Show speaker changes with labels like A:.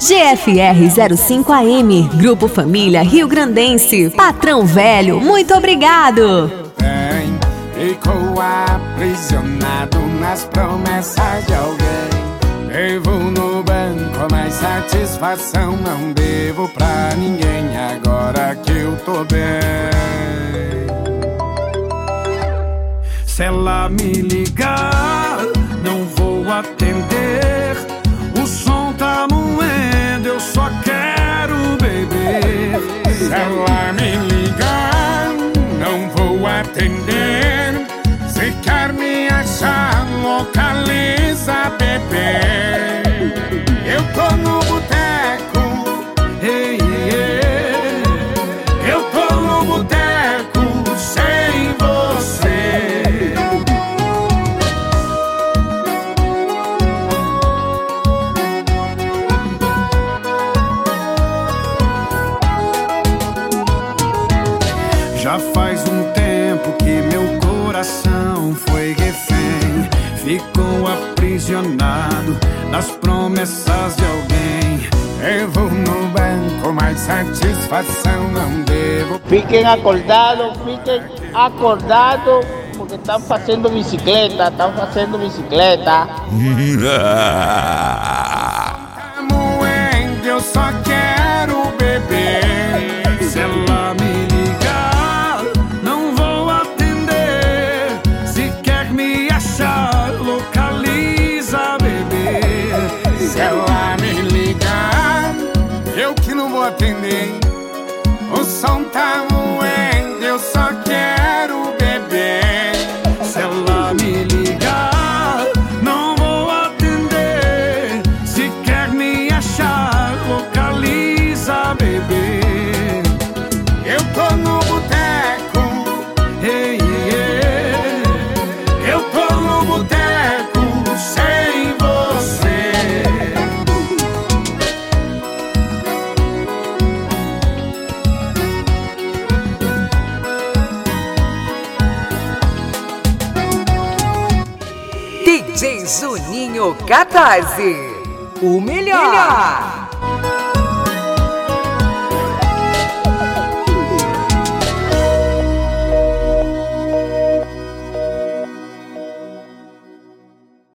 A: GFR 05 AM, Grupo Família Rio Grandense, Patrão Velho, muito obrigado.
B: Ficou aprisionado nas promessas de alguém. Devo no banco, mas satisfação não devo pra ninguém. Agora que eu tô bem, se ela me ligar, não vou atender. O som tá moendo, eu só quero beber. Se ela me ligar, não vou atender. Se quer me achar, localiza, bebê. Eu tô no boteco, hey, yeah. Eu tô no boteco sem você. Já faz um tempo que meu coração foi refém, ficou aprisionado nas promessas de alguém. Devo no banco, mas satisfação não devo.
C: Fiquem acordados, porque estão fazendo bicicleta,
B: Moendo, eu só quero beber. Se ela me ligar, não vou atender. Se quer me achar, localiza, bebê. Se ela me ligar, eu que não vou atender. O som tá moendo, eu só quero beber. Se ela me ligar, não vou atender. Se quer me achar, localiza, bebê. Eu tô no boteco, hey, yeah. Eu tô no boteco sem você.
D: DJ Juninho Catarse, o melhor.